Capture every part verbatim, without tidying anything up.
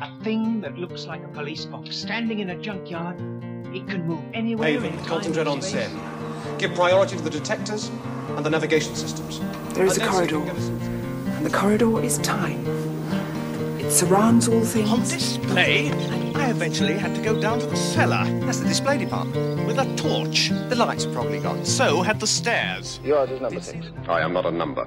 A thing that looks like a police box standing in a junkyard. It can move anywhere. Haven, concentrate on Sen. Give priority to the detectors and the navigation systems. There is a corridor, and the corridor is time. It surrounds all things. On display, I eventually had to go down to the cellar. That's the display department. With a torch. The lights are probably gone. So had the stairs. Yours is number six. I am not a number.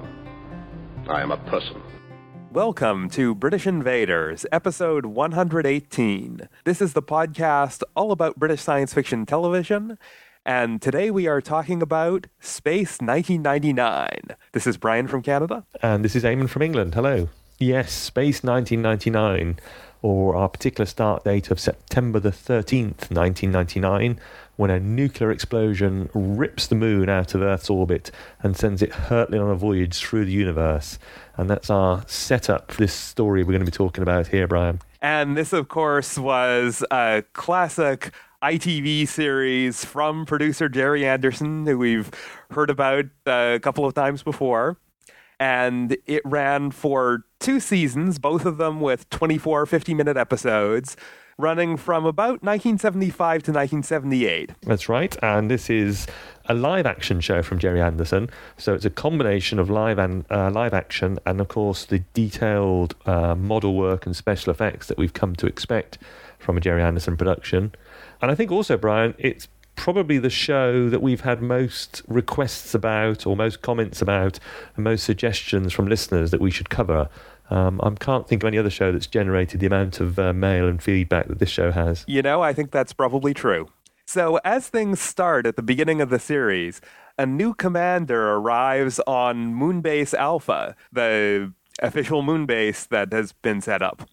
I am a person. Welcome to British Invaders, episode one hundred eighteen. This is the podcast all about British science fiction television, and today we are talking about Space nineteen ninety-nine. This is Brian from Canada. And this is Eamon from England. Hello. Yes, Space nineteen ninety-nine, or our particular start date of September the thirteenth, nineteen ninety-nine, when a nuclear explosion rips the moon out of Earth's orbit and sends it hurtling on a voyage through the universe. And that's our setup for this story we're going to be talking about here, Brian. And this, of course, was a classic I T V series from producer Gerry Anderson, who we've heard about a couple of times before. And it ran for two seasons, both of them with twenty-four fifty-minute episodes, running from about nineteen seventy-five to nineteen seventy-eight. That's right, and this is a live-action show from Gerry Anderson, so it's a combination of live and uh, live action and, of course, the detailed uh, model work and special effects that we've come to expect from a Gerry Anderson production. And I think also, Brian, it's probably the show that we've had most requests about, or most comments about, and most suggestions from listeners that we should cover. Um, I can't think of any other show that's generated the amount of uh, mail and feedback that this show has. You know, I think that's probably true. So as things start at the beginning of the series, a new commander arrives on Moonbase Alpha, the official moonbase that has been set up.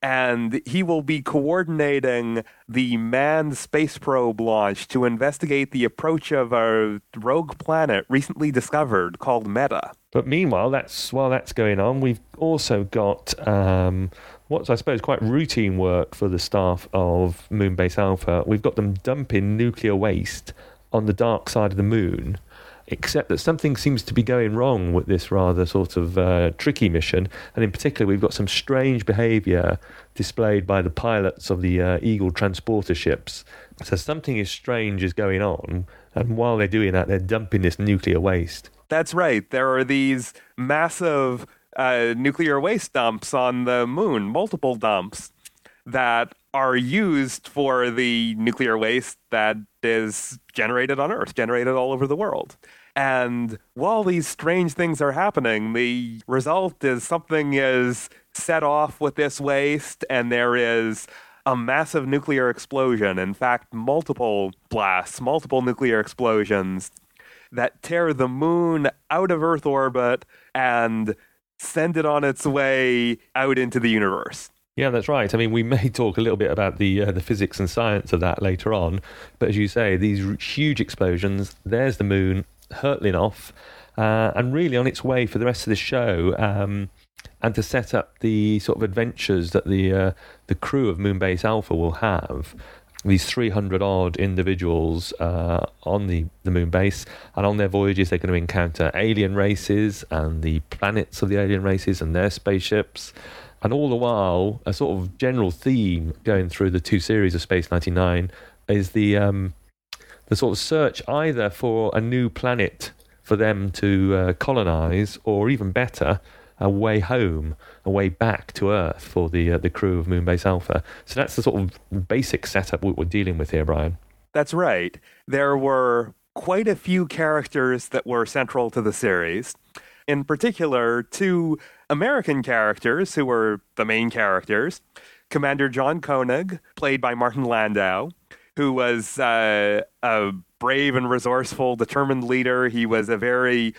And he will be coordinating the manned space probe launch to investigate the approach of a rogue planet recently discovered called Meta. But meanwhile, that's while that's going on, we've also got um, what's, I suppose, quite routine work for the staff of Moonbase Alpha. We've got them dumping nuclear waste on the dark side of the moon, except that something seems to be going wrong with this rather sort of uh, tricky mission. And in particular, we've got some strange behaviour displayed by the pilots of the uh, Eagle transporter ships. So something is strange is going on. And while they're doing that, they're dumping this nuclear waste. That's right. There are these massive uh, nuclear waste dumps on the moon, multiple dumps, that are used for the nuclear waste that is generated on Earth, generated all over the world. And while these strange things are happening, the result is something is set off with this waste, and there is a massive nuclear explosion. In fact, multiple blasts, multiple nuclear explosions that tear the moon out of Earth orbit and send it on its way out into the universe. Yeah, that's right. I mean, we may talk a little bit about the uh, the physics and science of that later on, but as you say, these r- huge explosions, there's the moon hurtling off, uh, and really on its way for the rest of the show, um, and to set up the sort of adventures that the uh, the crew of Moonbase Alpha will have. These three hundred odd individuals uh, on the, the moon base, and on their voyages they're going to encounter alien races and the planets of the alien races and their spaceships. And all the while, a sort of general theme going through the two series of Space ninety-nine is the um, the sort of search either for a new planet for them to uh, colonize, or even better, a way home, a way back to Earth for the uh, the crew of Moonbase Alpha. So that's the sort of basic setup we're dealing with here, Brian. That's right. There were quite a few characters that were central to the series. In particular, two American characters who were the main characters. Commander John Koenig, played by Martin Landau, who was uh, a brave and resourceful, determined leader. He was a very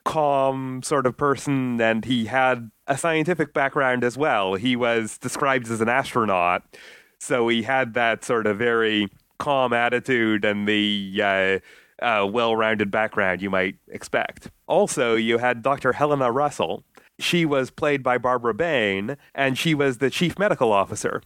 calm sort of person, and he had a scientific background as well. He was described as an astronaut, so he had that sort of very calm attitude and the uh, uh, well-rounded background you might expect. Also, you had Doctor Helena Russell. She was played by Barbara Bain, and she was the chief medical officer.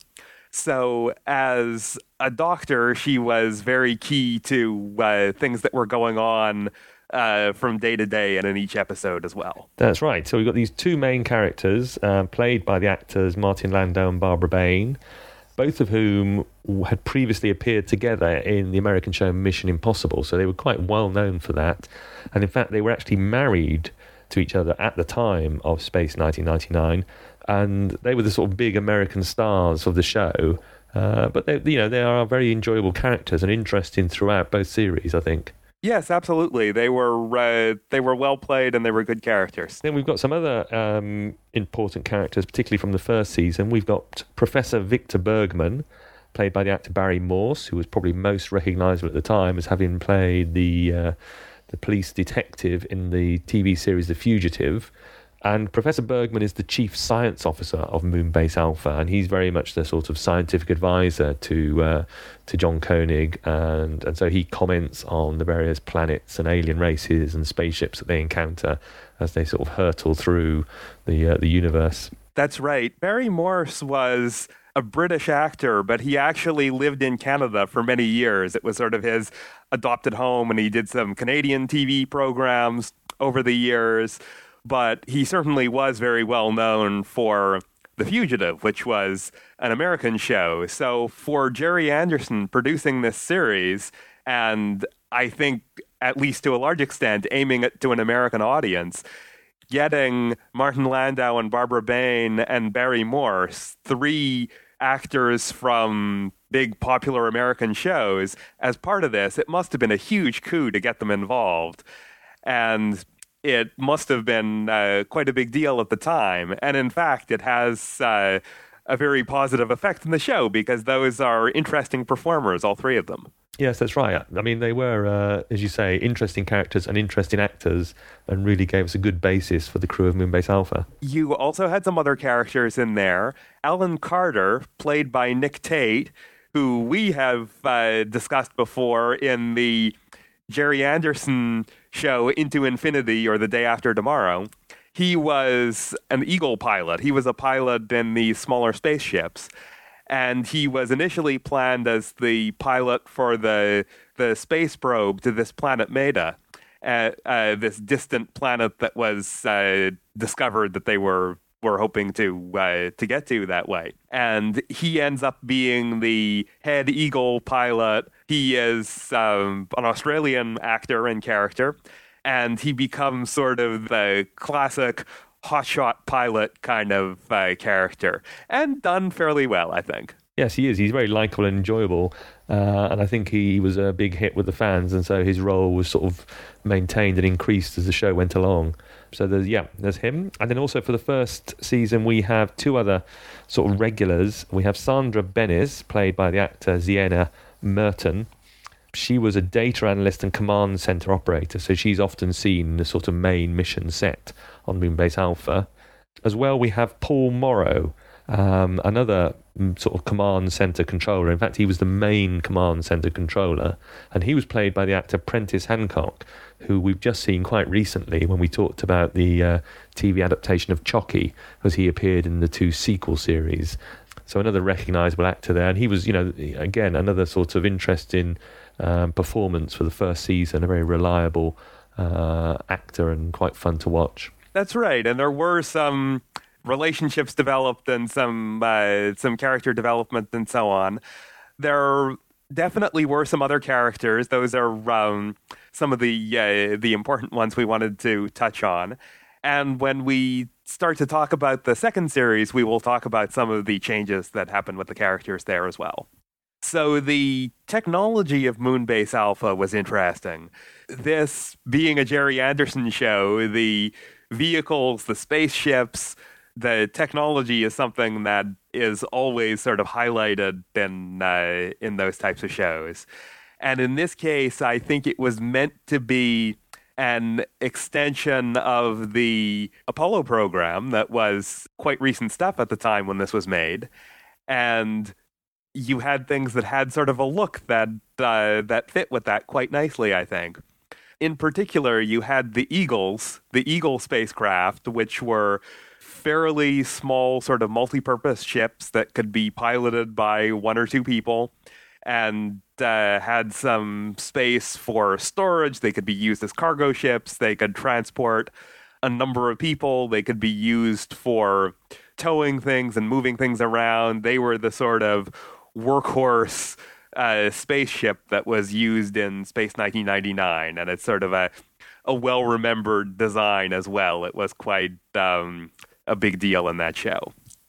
So as a doctor, she was very key to uh, things that were going on uh, from day to day and in each episode as well. That's right. So we've got these two main characters uh, played by the actors Martin Landau and Barbara Bain, both of whom had previously appeared together in the American show Mission Impossible. So they were quite well known for that. And in fact, they were actually married to each other at the time of Space nineteen ninety-nine. And they were the sort of big American stars of the show. Uh, but they, you know, they are very enjoyable characters and interesting throughout both series, I think. Yes, absolutely. They were uh, they were well played and they were good characters. Then we've got some other um, important characters, particularly from the first season. We've got Professor Victor Bergman, played by the actor Barry Morse, who was probably most recognisable at the time as having played the uh, the police detective in the T V series The Fugitive. And Professor Bergman is the chief science officer of Moonbase Alpha, and he's very much the sort of scientific advisor to uh, to John Koenig, and, and so he comments on the various planets and alien races and spaceships that they encounter as they sort of hurtle through the uh, the universe. That's right. Barry Morse was a British actor, but he actually lived in Canada for many years. It was sort of his adopted home, and he did some Canadian T V programs over the years. But he certainly was very well known for The Fugitive, which was an American show. So for Jerry Anderson producing this series, and I think at least to a large extent aiming it to an American audience, getting Martin Landau and Barbara Bain and Barry Morse, three actors from big popular American shows, as part of this, it must have been a huge coup to get them involved. And it must have been uh, quite a big deal at the time. And in fact, it has uh, a very positive effect in the show because those are interesting performers, all three of them. Yes, that's right. I mean, they were, uh, as you say, interesting characters and interesting actors and really gave us a good basis for the crew of Moonbase Alpha. You also had some other characters in there. Alan Carter, played by Nick Tate, who we have uh, discussed before in the Jerry Anderson show Into Infinity or The Day After Tomorrow. He was an Eagle pilot. He was a pilot in the smaller spaceships. And he was initially planned as the pilot for the the space probe to this planet Meta, uh, uh, this distant planet that was uh, discovered that they were were hoping to uh, to get to that way. And he ends up being the head Eagle pilot. He is um, an Australian actor and character, and he becomes sort of the classic hotshot pilot kind of uh, character, and done fairly well, I think. Yes, he is. He's very likable and enjoyable, uh, and I think he was a big hit with the fans, and so his role was sort of maintained and increased as the show went along. So there's, yeah, there's him. And then also for the first season, we have two other sort of regulars. We have Sandra Benes, played by the actor Ziena Merton. She was a data analyst and command center operator, so she's often seen in the sort of main mission set on Moonbase Alpha. As well, we have Paul Morrow, um, another sort of command center controller. In fact, he was the main command center controller, and he was played by the actor Prentice Hancock, who we've just seen quite recently when we talked about the uh, T V adaptation of Chucky, as he appeared in the two sequel series. So another recognisable actor there, and he was, you know, again, another sort of interesting um, performance for the first season, a very reliable uh, actor and quite fun to watch. That's right, and there were some relationships developed and some uh, some character development and so on. There definitely were some other characters. Those are um, some of the uh, the important ones we wanted to touch on. And when we start to talk about the second series, we will talk about some of the changes that happened with the characters there as well. So the technology of Moonbase Alpha was interesting. This being a Jerry Anderson show, the vehicles, the spaceships, the technology is something that is always sort of highlighted in uh, in those types of shows. And in this case, I think it was meant to be an extension of the Apollo program that was quite recent stuff at the time when this was made. And you had things that had sort of a look that uh, that fit with that quite nicely, I think. In particular, you had the Eagles, the Eagle spacecraft, which were fairly small sort of multi-purpose ships that could be piloted by one or two people. And uh, had some space for storage. They could be used as cargo ships. They could transport a number of people. They could be used for towing things and moving things around. They were the sort of workhorse uh, spaceship that was used in Space nineteen ninety-nine, and it's sort of a a well-remembered design as well. It was quite um, a big deal in that show.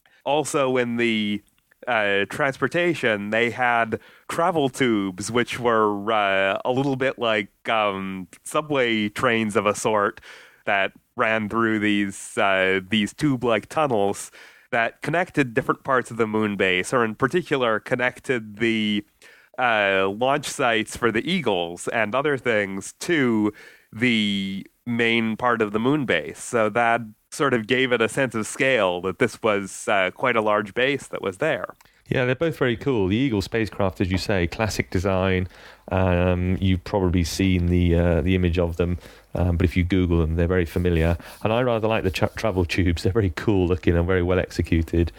Also, in the uh, transportation, they had travel tubes, which were uh, a little bit like um, subway trains of a sort that ran through these uh, these tube-like tunnels that connected different parts of the moon base, or in particular connected the uh, launch sites for the Eagles and other things to the main part of the moon base. So that sort of gave it a sense of scale that this was uh, quite a large base that was there. Yeah, they're both very cool. The Eagle spacecraft, as you say, classic design. Um, you've probably seen the uh, the image of them, um, but if you Google them, they're very familiar. And I rather like the tra- travel tubes. They're very cool looking and very well executed.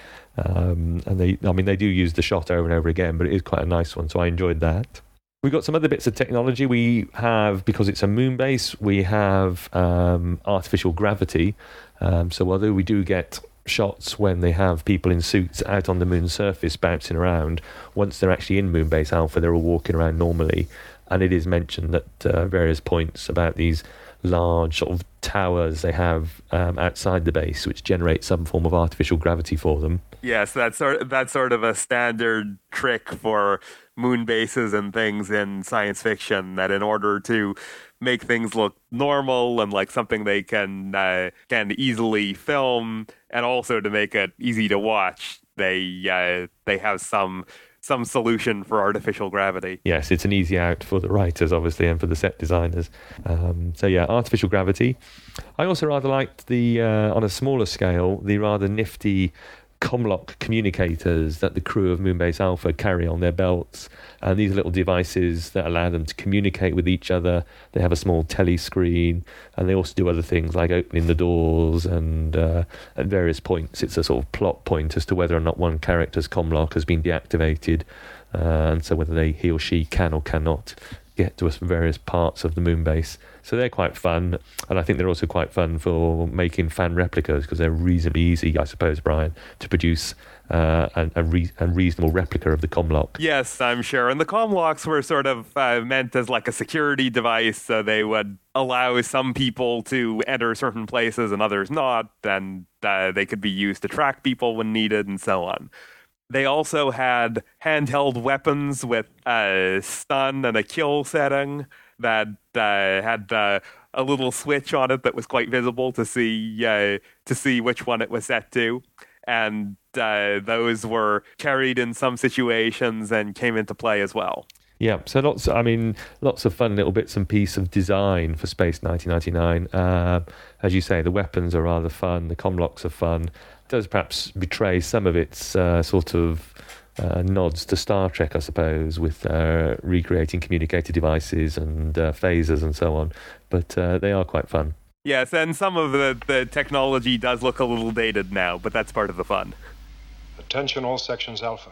Um, and they, I mean, they do use the shot over and over again, but it is quite a nice one. So I enjoyed that. We've got some other bits of technology. We have, because it's a moon base, we have um, artificial gravity. Um, so although we do get shots when they have people in suits out on the moon's surface bouncing around, once they're actually in Moonbase Alpha, they're all walking around normally. And it is mentioned at uh, various points about these large sort of towers they have um, outside the base, which generate some form of artificial gravity for them. Yes, that's sort that's sort of a standard trick for moon bases and things in science fiction, that in order to make things look normal and like something they can uh, can easily film, and also to make it easy to watch, they uh, they have some some solution for artificial gravity. Yes, it's an easy out for the writers, obviously, and for the set designers. Um, so yeah, artificial gravity. I also rather liked the, uh, on a smaller scale, the rather nifty Comlock communicators that the crew of Moonbase Alpha carry on their belts, and these little devices that allow them to communicate with each other. They have a small telly screen, and they also do other things like opening the doors, and uh, at various points it's a sort of plot point as to whether or not one character's Comlock has been deactivated, uh, and so whether they he or she can or cannot get to various parts of the moon base. So they're quite fun, and I think they're also quite fun for making fan replicas, because they're reasonably easy, I suppose, Brian, to produce uh, a, a, re- a reasonable replica of the Comlock. Yes, I'm sure. And the Comlocks were sort of uh, meant as like a security device, so they would allow some people to enter certain places and others not, and uh, they could be used to track people when needed and so on. They also had handheld weapons with a stun and a kill setting that uh, had uh, a little switch on it that was quite visible to see uh, to see which one it was set to, and uh, those were carried in some situations and came into play as well. Yeah, so lots. I mean, lots of fun little bits and pieces of design for Space nineteen ninety-nine. Uh, as you say, the weapons are rather fun. The Comlocks are fun. It does perhaps betray some of its uh, sort of uh, nods to Star Trek, I suppose, with uh, recreating communicator devices and uh, phasers and so on. But uh, they are quite fun. Yes, and some of the, the technology does look a little dated now, but that's part of the fun. Attention all sections Alpha.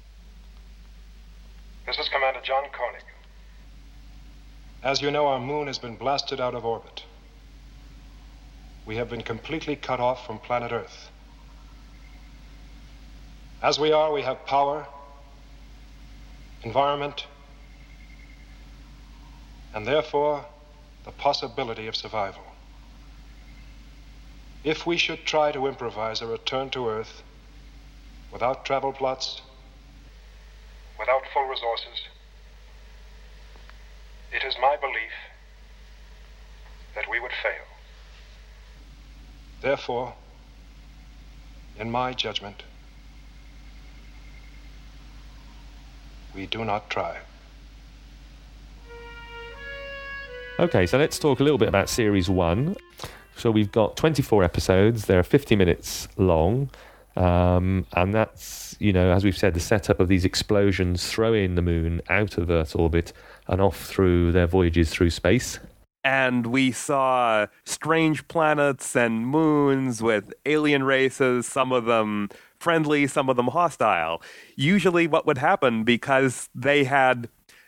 This is Commander John Koenig. As you know, our moon has been blasted out of orbit. We have been completely cut off from planet Earth. As we are, we have power, environment, and therefore the possibility of survival. If we should try to improvise a return to Earth without travel plots, without full resources, it is my belief that we would fail. Therefore, in my judgment, we do not try. Okay, so let's talk a little bit about Series one. So we've got twenty-four episodes. They're fifty minutes long. Um, and that's, you know, as we've said, the setup of these explosions throwing the moon out of Earth's orbit and off through their voyages through space. And we saw strange planets and moons with alien races, some of them friendly, some of them hostile. Usually what would happen, because they had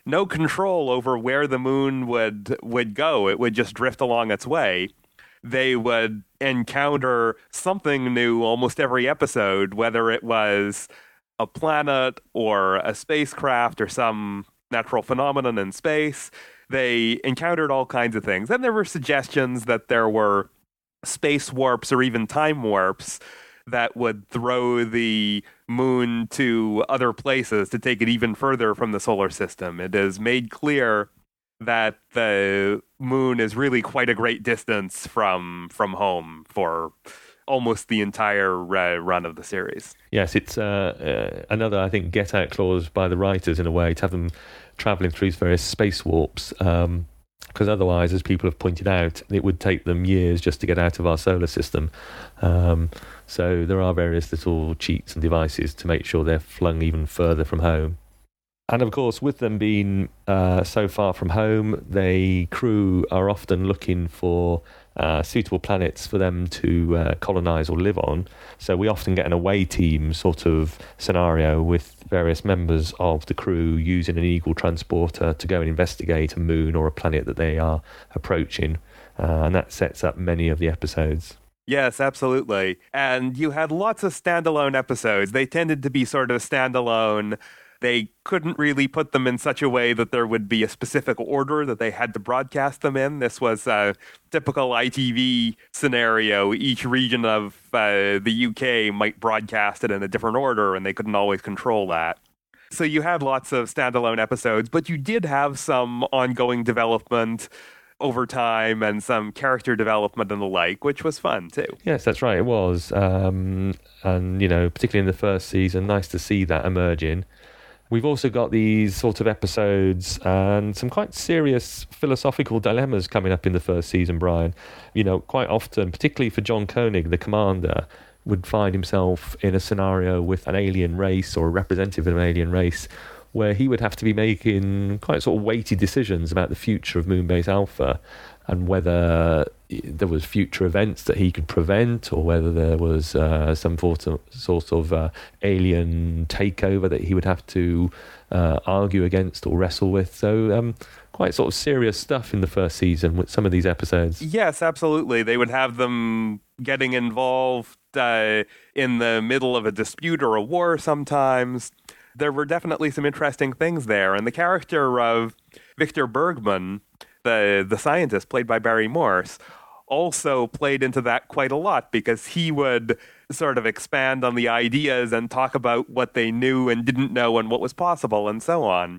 no control over where the moon would would go. It would just drift along its way. They would encounter something new almost every episode, whether it was a planet or a spacecraft or some natural phenomenon in space. They encountered all kinds of things. Then there were suggestions that there were space warps or even time warps that would throw the moon to other places to take it even further from the solar system. It is made clear that the moon is really quite a great distance from from home for almost the entire uh, run of the series. Yes, it's uh, uh, another, I think, get-out clause by the writers in a way, to have them travelling through various space warps, um, because otherwise, as people have pointed out, it would take them years just to get out of our solar system. Um, so there are various little cheats and devices to make sure they're flung even further from home. And of course, with them being uh, so far from home, the crew are often looking for uh, suitable planets for them to uh, colonise or live on. So we often get an away team sort of scenario with various members of the crew using an Eagle transporter to go and investigate a moon or a planet that they are approaching. Uh, and that sets up many of the episodes. Yes, absolutely. And you had lots of standalone episodes. They tended to be sort of standalone. They couldn't really put them in such a way that there would be a specific order that they had to broadcast them in. This was a typical I T V scenario. Each region of uh, the U K might broadcast it in a different order, and they couldn't always control that. So you had lots of standalone episodes, but you did have some ongoing development over time and some character development and the like, which was fun too. Yes, that's right, it was. Um, and, you know, particularly in the first season, nice to see that emerging. We've also got these sort of episodes and some quite serious philosophical dilemmas coming up in the first season, Brian. You know, quite often, particularly for John Koenig, the commander, would find himself in a scenario with an alien race or a representative of an alien race where he would have to be making quite sort of weighty decisions about the future of Moonbase Alpha and whether there was future events that he could prevent or whether there was uh, some sort of, sort of uh, alien takeover that he would have to uh, argue against or wrestle with. So um, quite sort of serious stuff in the first season with some of these episodes. Yes, absolutely. They would have them getting involved uh, in the middle of a dispute or a war sometimes. There were definitely some interesting things there. And the character of Victor Bergman, the the scientist played by Barry Morse, also played into that quite a lot because he would sort of expand on the ideas and talk about what they knew and didn't know and what was possible and so on.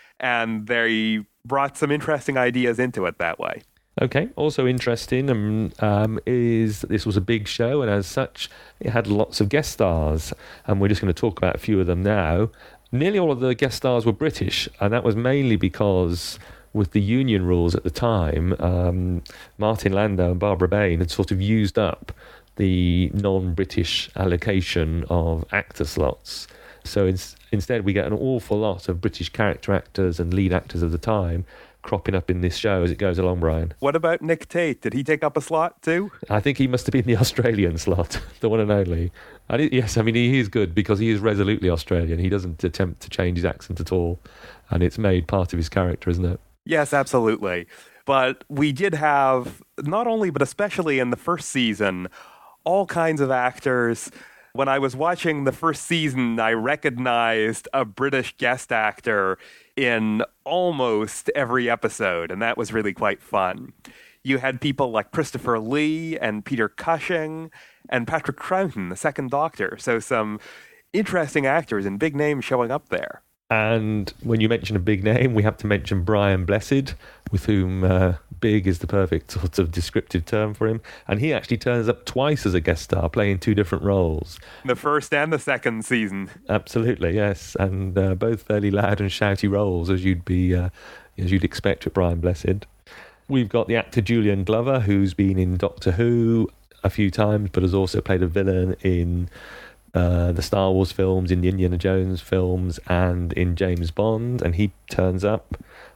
And they brought some interesting ideas into it that way. Okay, also interesting um, um, is that this was a big show, and as such, it had lots of guest stars, and we're just going to talk about a few of them now. Nearly all of the guest stars were British, and that was mainly because with the union rules at the time, um, Martin Landau and Barbara Bain had sort of used up the non-British allocation of actor slots. So it's, instead we get an awful lot of British character actors and lead actors of the time cropping up in this show as it goes along, Brian. What about Nick Tate? Did he take up a slot too? I think he must have been the Australian slot, the one and only. And it, yes, I mean, he is good because he is resolutely Australian. He doesn't attempt to change his accent at all. And it's made part of his character, isn't it? Yes, absolutely. But we did have, not only, but especially in the first season, all kinds of actors. When I was watching the first season, I recognized a British guest actor in almost every episode, and that was really quite fun. You had people like Christopher Lee and Peter Cushing and Patrick Troughton, the second Doctor. So some interesting actors and big names showing up there. And when you mention a big name, we have to mention Brian Blessed, with whom uh, big is the perfect sort of descriptive term for him. And he actually turns up twice as a guest star, playing two different roles. The first and the second season. Absolutely, yes. And uh, both fairly loud and shouty roles, as you'd be, uh, as you'd expect with Brian Blessed. We've got the actor Julian Glover, who's been in Doctor Who a few times, but has also played a villain in Uh, the Star Wars films, in the Indiana Jones films, and in James Bond, and he turns up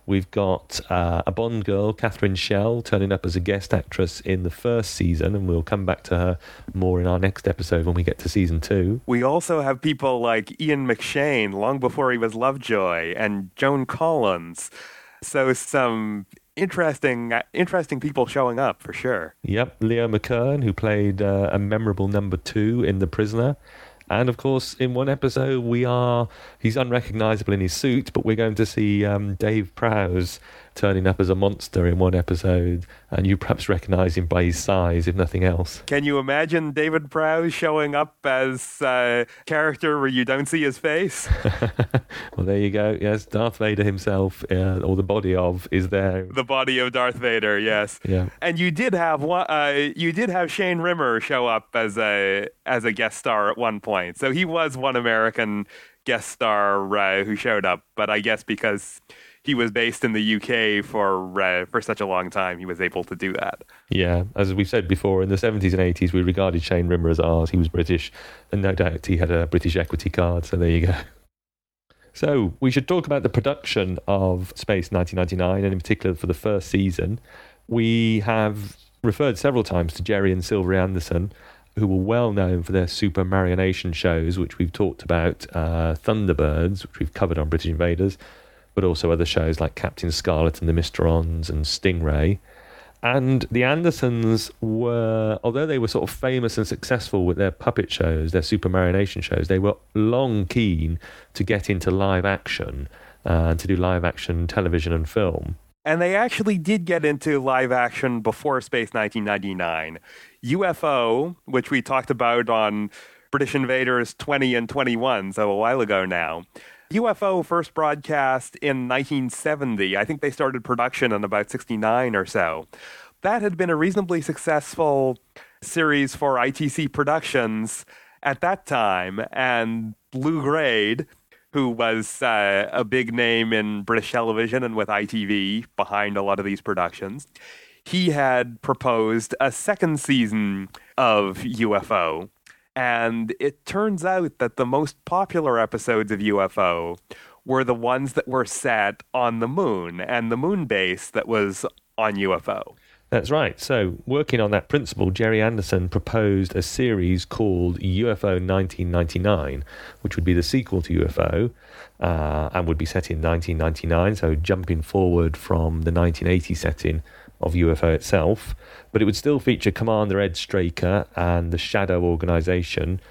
We've got uh, a Bond girl, Catherine Schell, turning up as a guest actress in the first season, and we'll come back to her more in our next episode when we get to season two. We also have people like Ian McShane, long before he was Lovejoy, and Joan Collins. So some interesting interesting people showing up, for sure. Yep, Leo McKern, who played uh, a memorable number two in The Prisoner. And, of course, in one episode, we are... He's unrecognisable in his suit, but we're going to see um, Dave Prowse turning up as a monster in one episode, and you perhaps recognise him by his size, if nothing else. Can you imagine David Prowse showing up as a character where you don't see his face? Well, there you go. Yes, Darth Vader himself, uh, or the body of, is there. The body of Darth Vader, yes. Yeah. And you did have one, uh, you did have Shane Rimmer show up as a as a guest star at one point. So he was one American guest star uh, who showed up, but I guess because he was based in the U K for uh, for such a long time, he was able to do that. Yeah, as we've said before, in the seventies and eighties, we regarded Shane Rimmer as ours. He was British, and no doubt he had a British equity card, so there you go. So, we should talk about the production of Space nineteen ninety-nine, and in particular for the first season. We have referred several times to Jerry and Sylvie Anderson, who were well known for their super marionation shows, which we've talked about, uh, Thunderbirds, which we've covered on British Invaders, but also other shows like Captain Scarlet and the Mysterons and Stingray. And the Andersons were, although they were sort of famous and successful with their puppet shows, their super marionation shows, they were long keen to get into live action, uh, to do live action television and film. And they actually did get into live action before Space nineteen ninety-nine. U F O, which we talked about on British Invaders twenty and twenty-one, so a while ago now. U F O first broadcast in nineteen seventy. I think they started production in about sixty-nine or so. That had been a reasonably successful series for I T C Productions at that time, and Lou Grade, who was uh, a big name in British television and with I T V behind a lot of these productions, he had proposed a second season of U F O. And it turns out that the most popular episodes of U F O were the ones that were set on the moon and the moon base that was on U F O. That's right. So, working on that principle, Jerry Anderson proposed a series called U F O nineteen ninety-nine, which would be the sequel to U F O, uh, and would be set in nineteen ninety-nine, so jumping forward from the nineteen eighty setting of U F O itself. But it would still feature Commander Ed Straker and the Shadow Organisation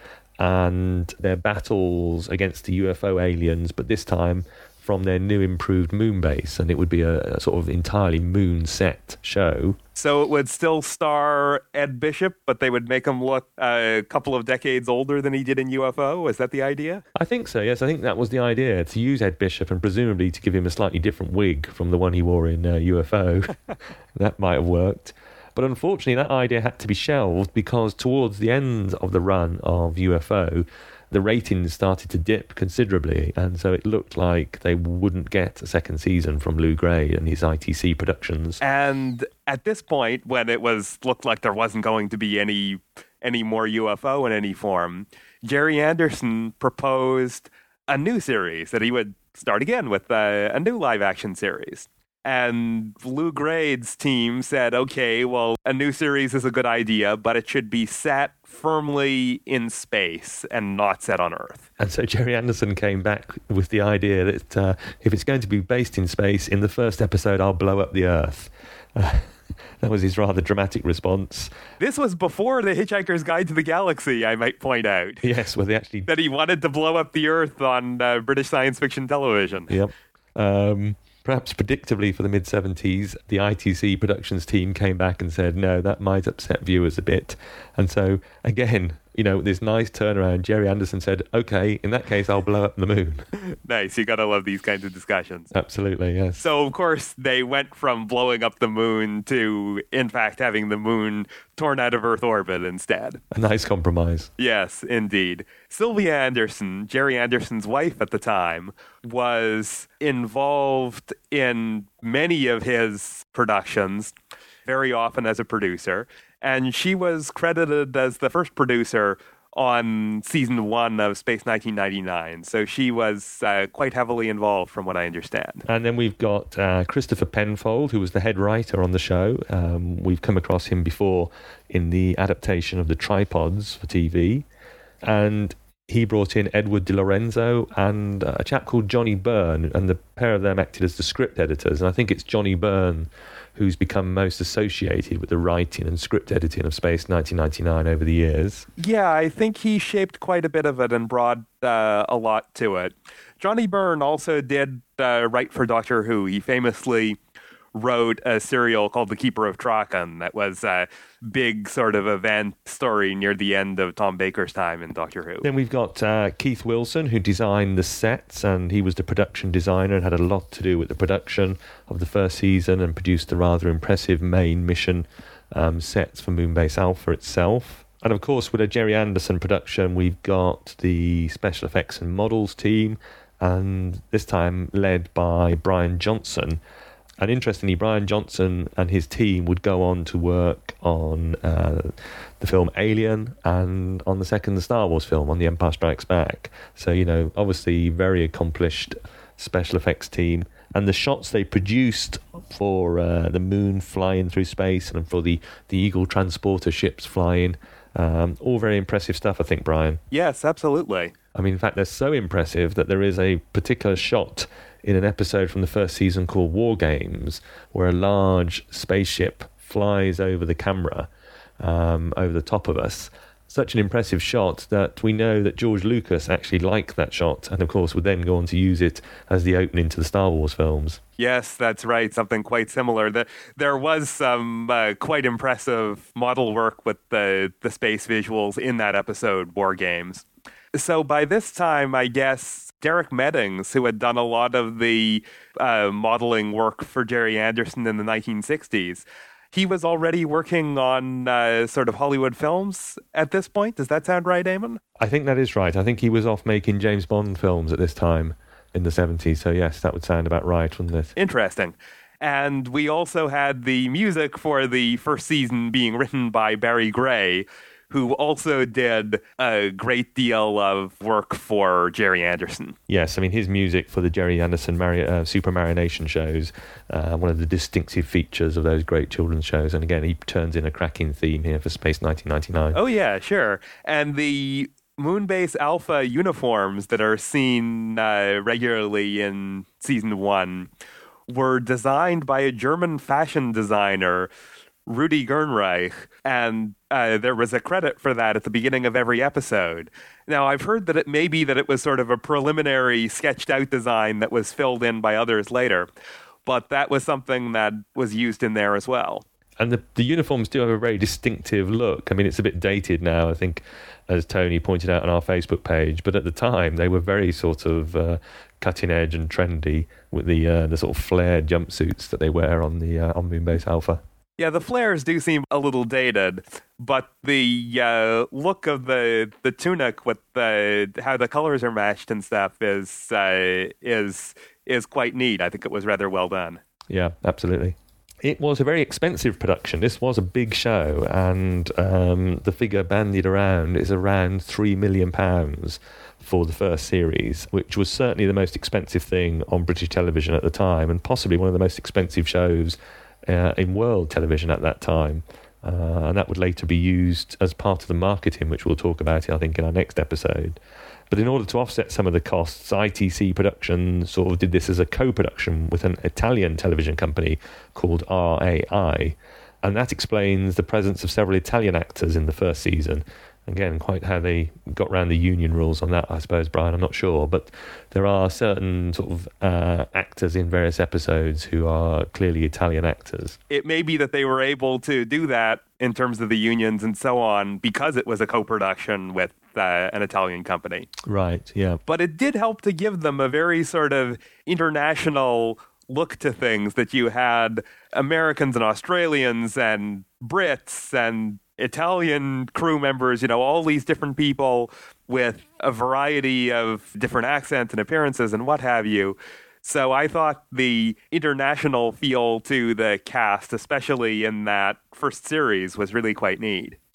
and their battles against the U F O aliens, but this time from their new improved moon base, and it would be a, a sort of entirely moon set show. So it would still star Ed Bishop, but they would make him look a couple of decades older than he did in U F O? Is that the idea? I think so, yes. I think that was the idea, to use Ed Bishop and presumably to give him a slightly different wig from the one he wore in uh, U F O. That might have worked. But unfortunately, that idea had to be shelved because towards the end of the run of U F O, the ratings started to dip considerably, and so it looked like they wouldn't get a second season from Lou Grade and his I T C Productions. And at this point, when it was looked like there wasn't going to be any any more U F O in any form, Jerry Anderson proposed a new series that he would start again with a, a new live-action series. And Lou Grade's team said, okay, well, a new series is a good idea, but it should be set firmly in space and not set on Earth. And so Jerry Anderson came back with the idea that uh, if it's going to be based in space, in the first episode, I'll blow up the Earth. Uh, that was his rather dramatic response. This was before The Hitchhiker's Guide to the Galaxy, I might point out. Yes, where they actually... that he wanted to blow up the Earth on uh, British science fiction television. Yep. Um... Perhaps predictably for the mid-seventies, the I T C Productions team came back and said, no, that might upset viewers a bit. And so, again, you know, this nice turnaround, Jerry Anderson said, okay, in that case, I'll blow up the moon. Nice. You got to love these kinds of discussions. Absolutely, yes. So, of course, they went from blowing up the moon to, in fact, having the moon torn out of Earth orbit instead. A nice compromise. Yes, indeed. Sylvia Anderson, Jerry Anderson's wife at the time, was involved in many of his productions, very often as a producer. And she was credited as the first producer on season one of Space nineteen ninety-nine. So she was uh, quite heavily involved, from what I understand. And then we've got uh, Christopher Penfold, who was the head writer on the show. Um, we've come across him before in the adaptation of The Tripods for T V. And he brought in Edward De Lorenzo and uh, a chap called Johnny Byrne, and the pair of them acted as the script editors. And I think it's Johnny Byrne who's become most associated with the writing and script editing of Space nineteen ninety-nine over the years. Yeah, I think he shaped quite a bit of it and brought uh, a lot to it. Johnny Byrne also did uh, write for Doctor Who. He famously wrote a serial called The Keeper of Traken that was a big sort of event story near the end of Tom Baker's time in Doctor Who. Then we've got uh, Keith Wilson, who designed the sets, and he was the production designer and had a lot to do with the production of the first season and produced the rather impressive main mission um, sets for Moonbase Alpha itself. And of course, with a Jerry Anderson production, we've got the special effects and models team, and this time led by Brian Johnson. And interestingly, Brian Johnson and his team would go on to work on uh, the film Alien and on the second Star Wars film, on The Empire Strikes Back. So, you know, obviously very accomplished special effects team. And the shots they produced for uh, the moon flying through space and for the, the Eagle transporter ships flying, um, all very impressive stuff, I think, Brian. Yes, absolutely. I mean, in fact, they're so impressive that there is a particular shot in an episode from the first season called War Games, where a large spaceship flies over the camera, um, over the top of us. Such an impressive shot that we know that George Lucas actually liked that shot, and of course would then go on to use it as the opening to the Star Wars films. Yes, that's right. Something quite similar. The, there was some uh, quite impressive model work with the, the space visuals in that episode, War Games. So by this time, I guess Derek Meddings, who had done a lot of the uh, modeling work for Jerry Anderson in the nineteen sixties, he was already working on uh, sort of Hollywood films at this point. Does that sound right, Eamon? I think that is right. I think he was off making James Bond films at this time in the seventies. So yes, that would sound about right, wouldn't it? Interesting. And we also had the music for the first season being written by Barry Gray, who also did a great deal of work for Jerry Anderson. Yes, I mean, his music for the Jerry Anderson Mari- uh, Super Marination shows, uh, one of the distinctive features of those great children's shows. And again, he turns in a cracking theme here for Space nineteen ninety-nine. Oh, yeah, sure. And the Moonbase Alpha uniforms that are seen uh, regularly in season one were designed by a German fashion designer, Rudi Gernreich, and uh, there was a credit for that at the beginning of every episode. Now, I've heard that it may be that it was sort of a preliminary sketched-out design that was filled in by others later, but that was something that was used in there as well. And the, the uniforms do have a very distinctive look. I mean, it's a bit dated now, I think, as Tony pointed out on our Facebook page, but at the time, they were very sort of uh, cutting-edge and trendy with the uh, the sort of flared jumpsuits that they wear on the uh, on Moonbase Alpha. Yeah, the flares do seem a little dated, but the uh, look of the the tunic with the how the colors are matched and stuff is uh, is is quite neat. I think it was rather well done. Yeah, absolutely. It was a very expensive production. This was a big show, and um, the figure bandied around is around three million pounds for the first series, which was certainly the most expensive thing on British television at the time, and possibly one of the most expensive shows Uh, in world television at that time, uh, and that would later be used as part of the marketing, which we'll talk about, I think, in our next episode. But in order to offset some of the costs, I T C Productions sort of did this as a co-production with an Italian television company called R A I, and that explains the presence of several Italian actors in the first season. Again, quite how they got around the union rules on that, I suppose, Brian, I'm not sure. But there are certain sort of uh, actors in various episodes who are clearly Italian actors. It may be that they were able to do that in terms of the unions and so on because it was a co-production with uh, an Italian company. Right, yeah. But it did help to give them a very sort of international look to things, that you had Americans and Australians and Brits and Italian crew members, you know, all these different people with a variety of different accents and appearances and what have you. So I thought the international feel to the cast, especially in that first series, was really quite neat.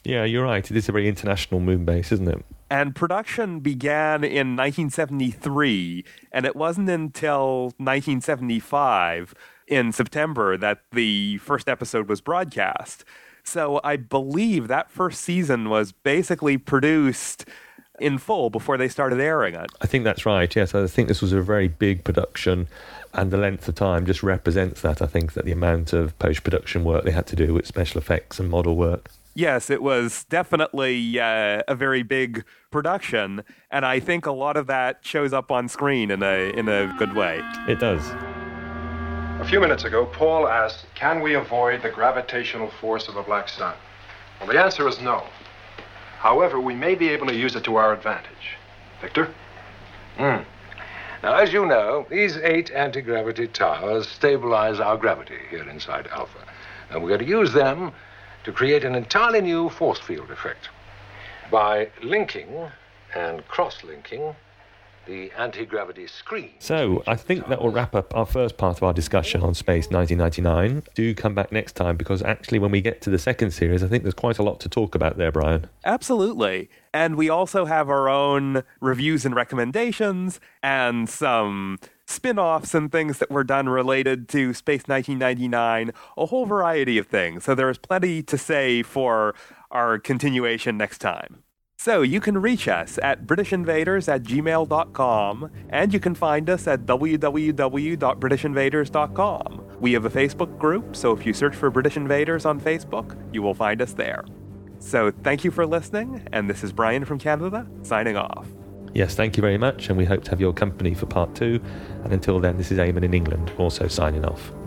Yeah, you're right. It is a very international moon base, isn't it? And production began in nineteen seventy-three, and it wasn't until nineteen seventy-five in September that the first episode was broadcast. So I believe that first season was basically produced in full before they started airing it. I think that's right, yes. I think this was a very big production, and the length of time just represents that. I think that the amount of post-production work they had to do with special effects and model work. Yes, it was definitely uh, a very big production, and I think a lot of that shows up on screen in a in a good way. It does. A few minutes ago, Paul asked, can we avoid the gravitational force of a black sun? Well, the answer is no. However, we may be able to use it to our advantage. Victor? Hmm. Now, as you know, these eight anti-gravity towers stabilize our gravity here inside Alpha. And we're going to use them to create an entirely new force field effect by linking and cross-linking the anti-gravity screen. So, I think that will wrap up our first part of our discussion on Space nineteen ninety-nine. Do come back next time, because actually when we get to the second series, I think there's quite a lot to talk about there, Brian. Absolutely. And we also have our own reviews and recommendations and some spin-offs and things that were done related to Space nineteen ninety-nine, a whole variety of things. So there is plenty to say for our continuation next time. So you can reach us at british invaders at gmail dot com, and you can find us at w w w dot british invaders dot com. We have a Facebook group, so if you search for British Invaders on Facebook, you will find us there. So thank you for listening, and this is Brian from Canada, signing off. Yes, thank you very much, and we hope to have your company for part two. And until then, this is Eamon in England, also signing off.